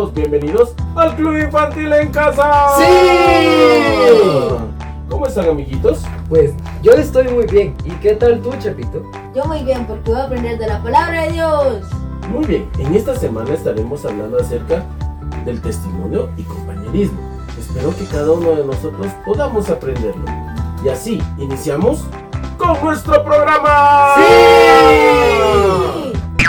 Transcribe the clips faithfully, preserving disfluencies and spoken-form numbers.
todos bienvenidos al Club Infantil en Casa. ¡Sí! ¿Cómo están, amiguitos? Pues yo estoy muy bien. ¿Y qué tal tú, Chapito? Yo muy bien, porque voy a aprender de la palabra de Dios. Muy bien, en esta semana estaremos hablando acerca del testimonio y compañerismo. Espero que cada uno de nosotros podamos aprenderlo. Y así, iniciamos con nuestro programa. ¡Sí!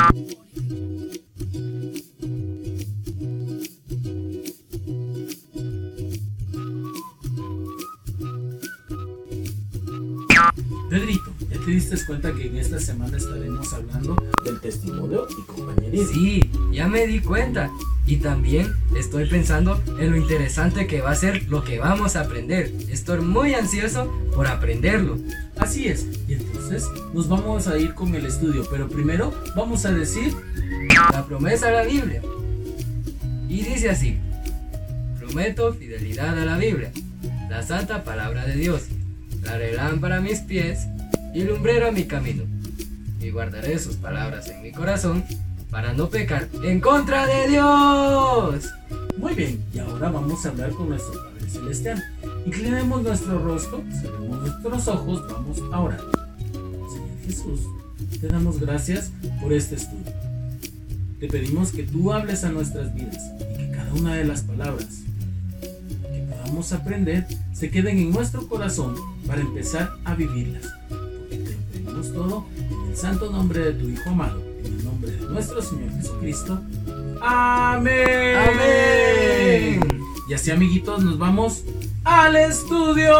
Pedrito, ¿ya te diste cuenta que en esta semana estaremos hablando del testimonio y compañerismo? Sí, ya me di cuenta. Y también estoy pensando en lo interesante que va a ser lo que vamos a aprender. Estoy muy ansioso por aprenderlo. Así es, y entonces nos vamos a ir con el estudio, pero primero vamos a decir la promesa de la Biblia. Y dice así: prometo fidelidad a la Biblia, la santa palabra de Dios, la lámpara a mis pies y lumbrero a mi camino. Y guardaré sus palabras en mi corazón para no pecar en contra de Dios. Muy bien, y ahora vamos a hablar con nuestro Padre Celestial. Inclinemos nuestro rostro, cerremos nuestros ojos, vamos a orar. Señor Jesús, te damos gracias por este estudio. Te pedimos que tú hables a nuestras vidas y que cada una de las palabras que podamos aprender se queden en nuestro corazón para empezar a vivirlas. Porque te lo pedimos todo en el santo nombre de tu Hijo amado, en el nombre de nuestro Señor Jesucristo. ¡Amén! ¡Amén! Y así, amiguitos, nos vamos al estudio.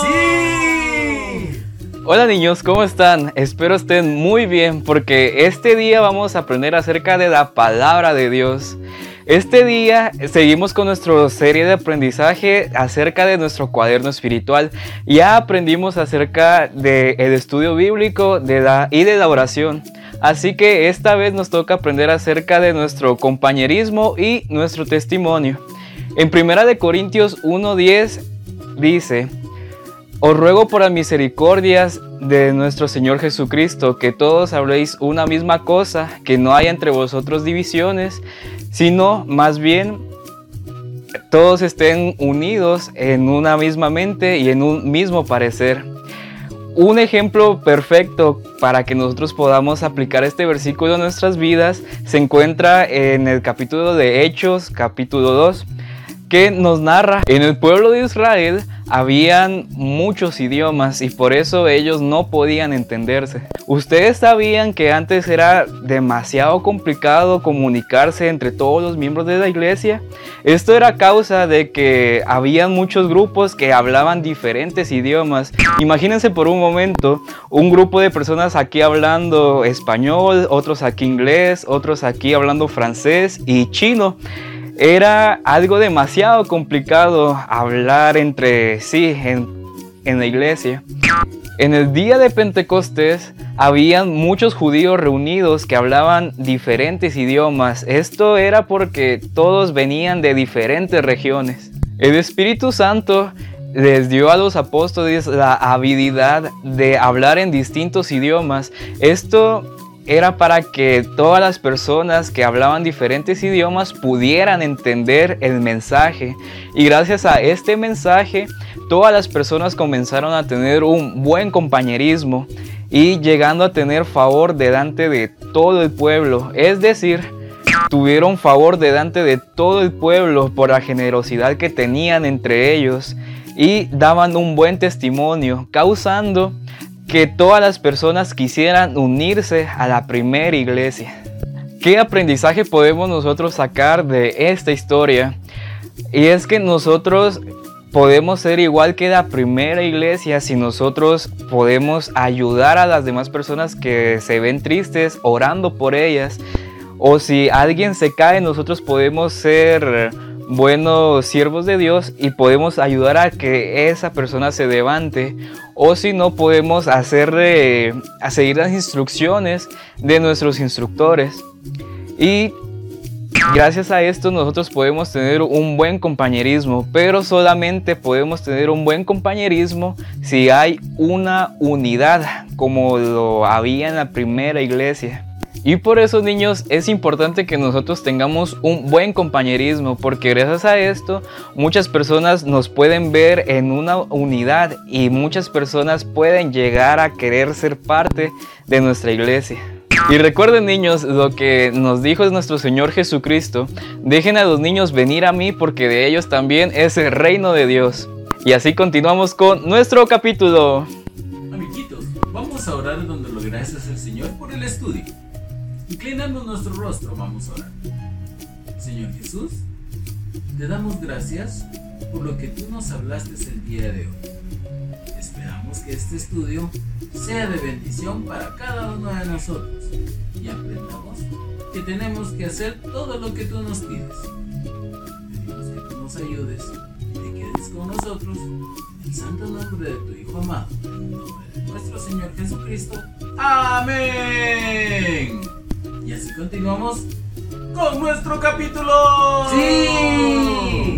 ¡Sí! Hola niños, ¿cómo están? Espero estén muy bien porque este día vamos a aprender acerca de la palabra de Dios. Este día seguimos con nuestra serie de aprendizaje acerca de nuestro cuaderno espiritual. Ya aprendimos acerca del estudio bíblico de la, y de la oración. Así que esta vez nos toca aprender acerca de nuestro compañerismo y nuestro testimonio. En primera de Corintios uno diez dice: os ruego por las misericordias de nuestro Señor Jesucristo que todos habléis una misma cosa, que no haya entre vosotros divisiones, sino más bien todos estén unidos en una misma mente y en un mismo parecer. Un ejemplo perfecto para que nosotros podamos aplicar este versículo en nuestras vidas se encuentra en el capítulo de Hechos, capítulo dos, que nos narra: en el pueblo de Israel habían muchos idiomas y por eso ellos no podían entenderse. Ustedes sabían que antes era demasiado complicado comunicarse entre todos los miembros de la iglesia. Esto era a causa de que habían muchos grupos que hablaban diferentes idiomas. Imagínense por un momento un grupo de personas aquí hablando español, otros aquí inglés, otros aquí hablando francés y chino. Era algo demasiado complicado hablar entre sí en, en la iglesia. En el día de Pentecostés habían muchos judíos reunidos que hablaban diferentes idiomas. Esto era porque todos venían de diferentes regiones. El Espíritu Santo les dio a los apóstoles la habilidad de hablar en distintos idiomas. Esto era para que todas las personas que hablaban diferentes idiomas pudieran entender el mensaje. Y gracias a este mensaje, todas las personas comenzaron a tener un buen compañerismo y llegando a tener favor delante de todo el pueblo. Es decir, tuvieron favor delante de todo el pueblo por la generosidad que tenían entre ellos y daban un buen testimonio, causando que todas las personas quisieran unirse a la primera iglesia. ¿Qué aprendizaje podemos nosotros sacar de esta historia? Y es que nosotros podemos ser igual que la primera iglesia si nosotros podemos ayudar a las demás personas que se ven tristes orando por ellas. O si alguien se cae, nosotros podemos ser buenos siervos de Dios y podemos ayudar a que esa persona se levante. O si no, podemos hacerle, a seguir las instrucciones de nuestros instructores. Y gracias a esto nosotros podemos tener un buen compañerismo, pero solamente podemos tener un buen compañerismo si hay una unidad como lo había en la primera iglesia. Y por eso, niños, es importante que nosotros tengamos un buen compañerismo, porque gracias a esto muchas personas nos pueden ver en una unidad y muchas personas pueden llegar a querer ser parte de nuestra iglesia. Y recuerden, niños, lo que nos dijo nuestro Señor Jesucristo: dejen a los niños venir a mí, porque de ellos también es el reino de Dios. Y así continuamos con nuestro capítulo. Amiguitos, vamos a orar donde lo gracias al Señor por el estudio. Inclinando nuestro rostro, vamos a orar. Señor Jesús, te damos gracias por lo que tú nos hablaste el día de hoy. Esperamos que este estudio sea de bendición para cada uno de nosotros y aprendamos que tenemos que hacer todo lo que tú nos pides. Pedimos que tú nos ayudes y te quedes con nosotros en el santo nombre de tu Hijo amado, en el nombre de nuestro Señor Jesucristo. ¡Amén! Y así continuamos con nuestro capítulo. ¡Sí!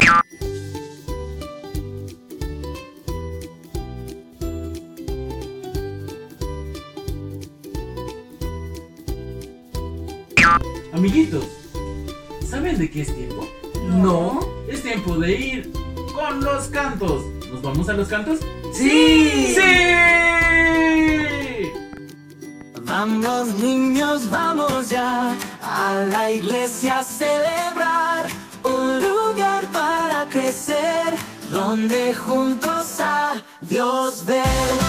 Amiguitos, ¿saben de qué es tiempo? No. Es tiempo de ir con los cantos. ¿Nos vamos a los cantos? ¡Sí! ¡Sí! Vamos niños, vamos ya a la iglesia a celebrar, un lugar para crecer, donde juntos a Dios ver.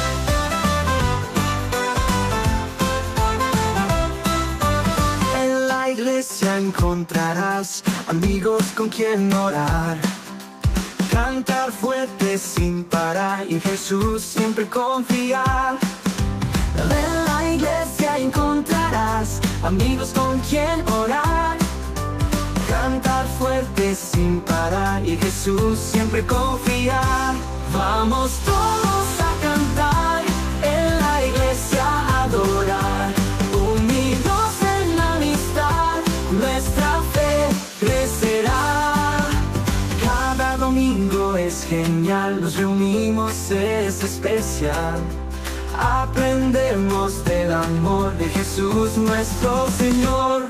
En la iglesia encontrarás amigos con quien orar, cantar fuerte sin parar y en Jesús siempre confiar. En la iglesia encontrarás amigos con quien orar, cantar fuerte sin parar y en Jesús siempre confiar. Vamos todos a cantar, en la iglesia a adorar, unidos en amistad, nuestra fe crecerá. Cada domingo es genial, nos reunimos, es especial. Aprendemos del amor de Jesús nuestro Señor.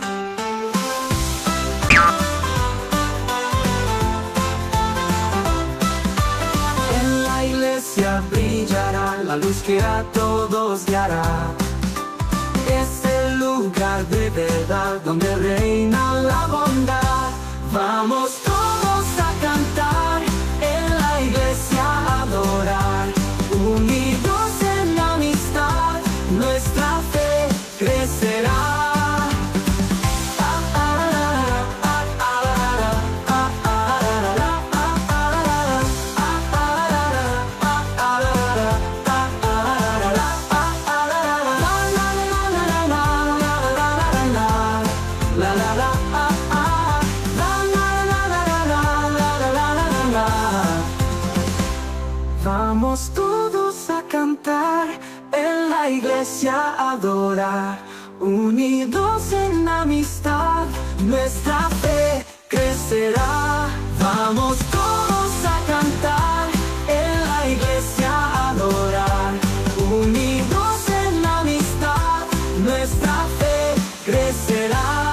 En la iglesia brillará la luz que a todos guiará. Es el lugar de verdad donde reina la bondad. Vamos todos a cantar, en la iglesia a adorar, unidos en amistad, nuestra fe crecerá. Vamos todos a cantar, en la iglesia a adorar, unidos en amistad, nuestra fe crecerá. Vamos todos a cantar, en la iglesia a adorar, unidos en amistad, nuestra fe crecerá.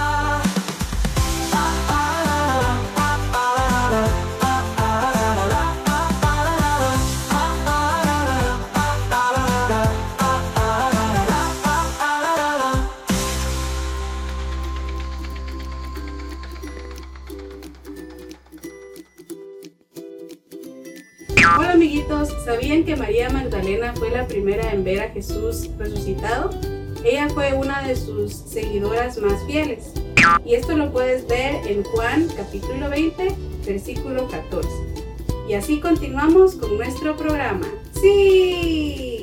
Hola amiguitos, ¿sabían que María Magdalena fue la primera en ver a Jesús resucitado? Ella fue una de sus seguidoras más fieles. Y esto lo puedes ver en Juan capítulo veinte, versículo catorce. Y así continuamos con nuestro programa. ¡Sí!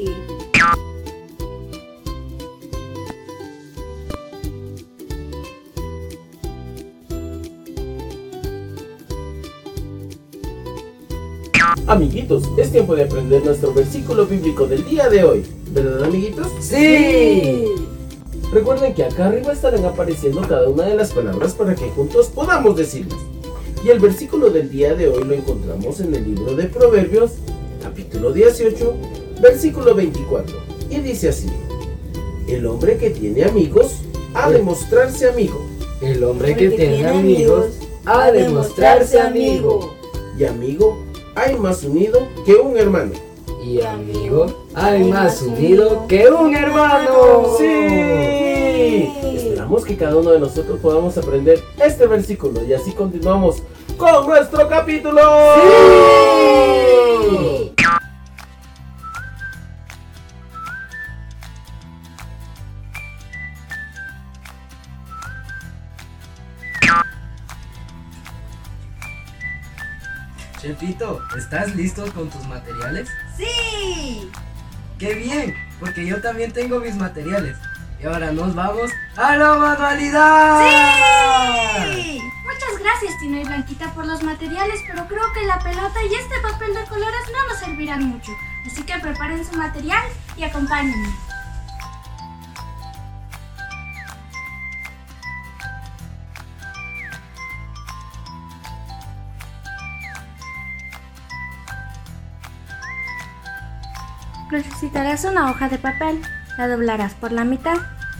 Amiguitos, es tiempo de aprender nuestro versículo bíblico del día de hoy, ¿verdad, amiguitos? ¡Sí! Recuerden que acá arriba estarán apareciendo cada una de las palabras para que juntos podamos decirlas. Y el versículo del día de hoy lo encontramos en el libro de Proverbios, capítulo dieciocho, versículo veinticuatro. Y dice así: el hombre que tiene amigos ha de mostrarse amigo. El hombre que tiene amigos ha de mostrarse amigo. Y amigo hay más unido que un hermano. Y amigo hay más unido que un hermano. ¡Sí! Esperamos que cada uno de nosotros podamos aprender este versículo y así continuamos con nuestro capítulo. ¡Sí! Chefito, ¿estás listo con tus materiales? ¡Sí! ¡Qué bien! Porque yo también tengo mis materiales. Y ahora nos vamos a la manualidad. ¡Sí! Muchas gracias, Tino y Blanquita, por los materiales, pero creo que la pelota y este papel de colores no nos servirán mucho. Así que preparen su material y acompáñenme. Necesitarás una hoja de papel, la doblarás por la mitad.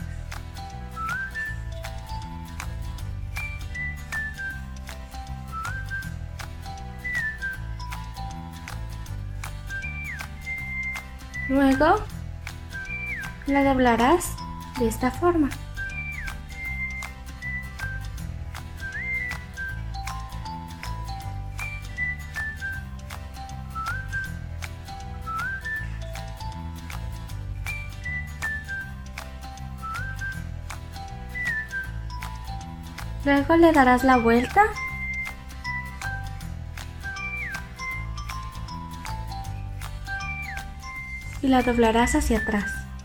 Luego, la doblarás de esta forma. Luego le darás la vuelta y la doblarás hacia atrás.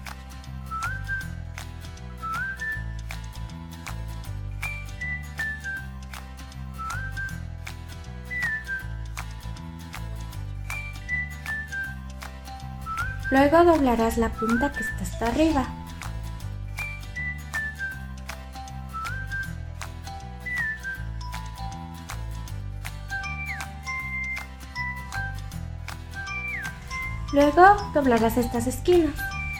Luego doblarás la punta que está hasta arriba. Luego doblarás estas esquinas.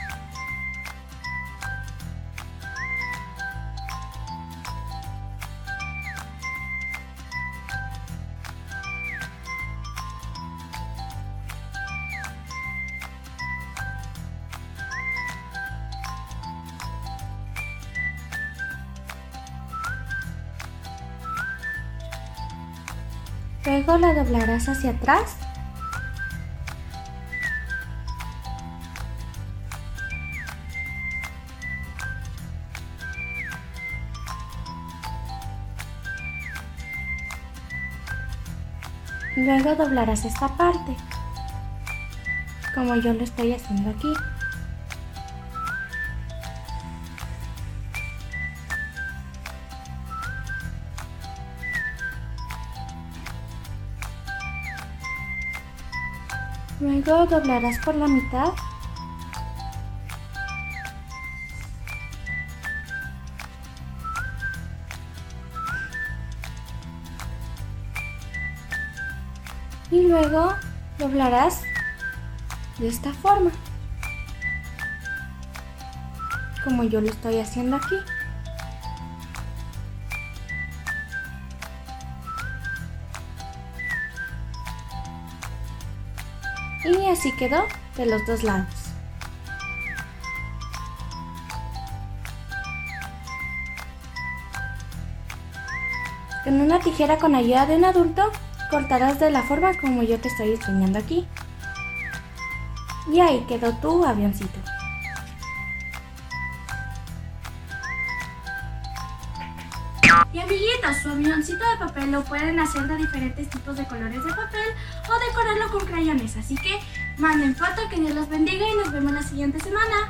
Luego la doblarás hacia atrás. Luego doblarás esta parte, como yo lo estoy haciendo aquí. Luego doblarás por la mitad. Y luego doblarás de esta forma, como yo lo estoy haciendo aquí. Y así quedó de los dos lados. Con una tijera con ayuda de un adulto, cortarás de la forma como yo te estoy enseñando aquí. Y ahí quedó tu avioncito. Y amiguitos, su avioncito de papel lo pueden hacer de diferentes tipos de colores de papel o decorarlo con crayones. Así que manden foto, que Dios los bendiga y nos vemos la siguiente semana.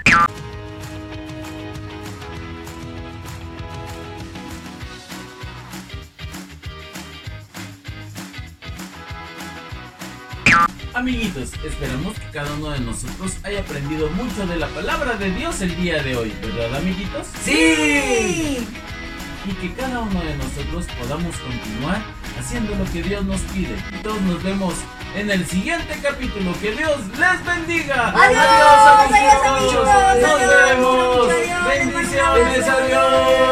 Amiguitos, esperamos que cada uno de nosotros haya aprendido mucho de la palabra de Dios el día de hoy, ¿verdad, amiguitos? ¡Sí! Y que cada uno de nosotros podamos continuar haciendo lo que Dios nos pide. Y todos nos vemos en el siguiente capítulo. ¡Que Dios les bendiga! ¡Adiós! ¡Adiós, amiguitos! ¡Adiós, amigos! ¡Nos ¡Adiós! vemos! ¡Adiós! ¡Bendiciones! bendiciones, adiós.